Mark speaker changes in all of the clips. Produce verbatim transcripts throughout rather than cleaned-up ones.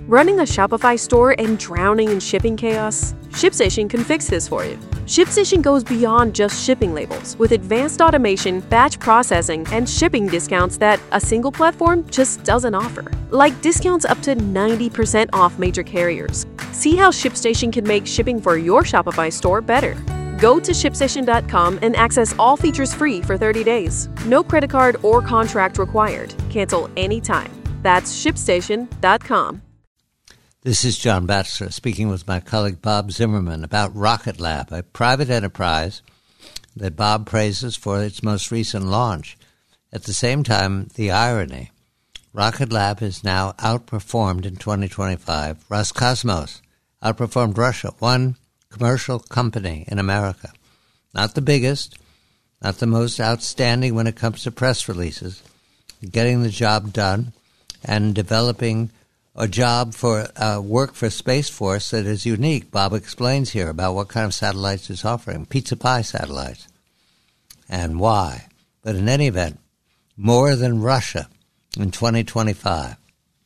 Speaker 1: Running a Shopify store and drowning in shipping chaos? ShipStation can fix this for you. ShipStation goes beyond just shipping labels with advanced automation, batch processing, and shipping discounts that a single platform just doesn't offer. Like discounts up to ninety percent off major carriers. See how ShipStation can make shipping for your Shopify store better. Go to ship station dot com and access all features free for thirty days. No credit card or contract required. Cancel anytime. That's ship station dot com.
Speaker 2: This is John Batchelor speaking with my colleague Bob Zimmerman about Rocket Lab, a private enterprise that Bob praises for its most recent launch. At the same time, the irony. Rocket Lab has now outperformed in twenty twenty-five. Roscosmos outperformed Russia, one commercial company in America. Not the biggest, not the most outstanding when it comes to press releases, getting the job done and developing a job for uh, work for Space Force that is unique. Bob explains here about what kind of satellites it's offering, Pizza Pie satellites, and why. But in any event, more than Russia in twenty twenty-five.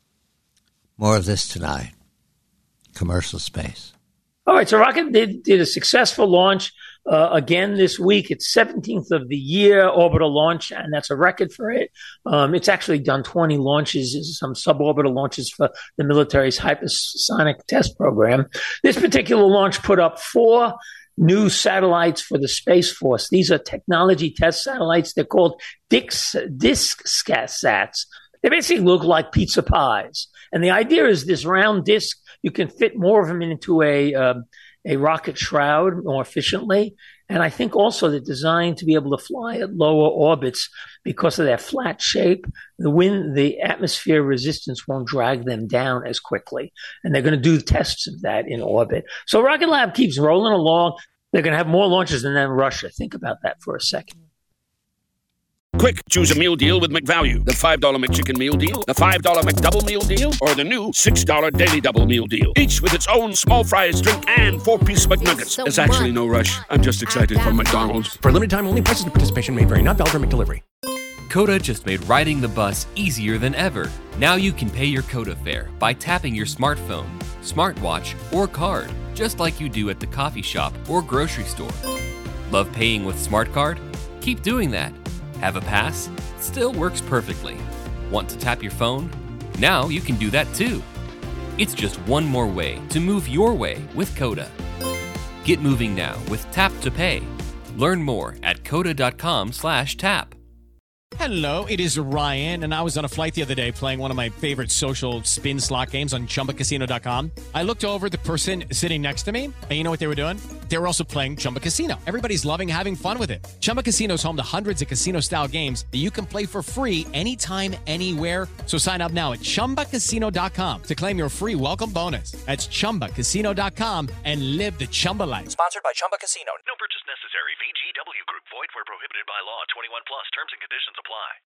Speaker 2: More of this tonight. Commercial space.
Speaker 3: All right, so Rocket did, did a successful launch uh, again this week. It's seventeenth of the year orbital launch, and that's a record for it. Um, it's actually done twenty launches, some suborbital launches for the military's hypersonic test program. This particular launch put up four new satellites for the Space Force. These are technology test satellites. They're called Disc, disc sats. They basically look like pizza pies. And the idea is this round disc, you can fit more of them into a um, a rocket shroud more efficiently. And I think also they're designed to be able to fly at lower orbits because of their flat shape. The wind, the atmosphere resistance won't drag them down as quickly. And they're going to do tests of that in orbit. So Rocket Lab keeps rolling along. They're going to have more launches than then Russia. Think about that for a second.
Speaker 4: Quick, choose a meal deal with McValue. The five dollar McChicken meal deal, the five dollar McDouble meal deal, or the new six dollar Daily Double meal deal. Each with its own small fries, drink, and four-piece McNuggets.
Speaker 5: So
Speaker 4: There's actually no rush. I'm just excited for McDonald's.
Speaker 6: For a limited time only, prices and participation may vary. Not valid for McDelivery.
Speaker 7: Coda just made riding the bus easier than ever. Now you can pay your Coda fare by tapping your smartphone, smartwatch, or card, just like you do at the coffee shop or grocery store. Love paying with Smart Card? Keep doing that. Have a pass? Still works perfectly. Want to tap your phone? Now you can do that too. It's just one more way to move your way with Coda. Get moving now with Tap to Pay. Learn more at coda.com slash tap.
Speaker 6: Hello, it is Ryan, and I was on a flight the other day playing one of my favorite social spin slot games on chumba casino dot com. I looked over at the person sitting next to me, and you know what they were doing? They were also playing Chumba Casino. Everybody's loving having fun with it. Chumba Casino is home to hundreds of casino-style games that you can play for free anytime, anywhere. So sign up now at chumba casino dot com to claim your free welcome bonus. That's chumba casino dot com and live the Chumba life.
Speaker 8: Sponsored by Chumba Casino.
Speaker 9: No purchase necessary. V G W Group. Void where prohibited by law. twenty-one plus. Terms and conditions apply.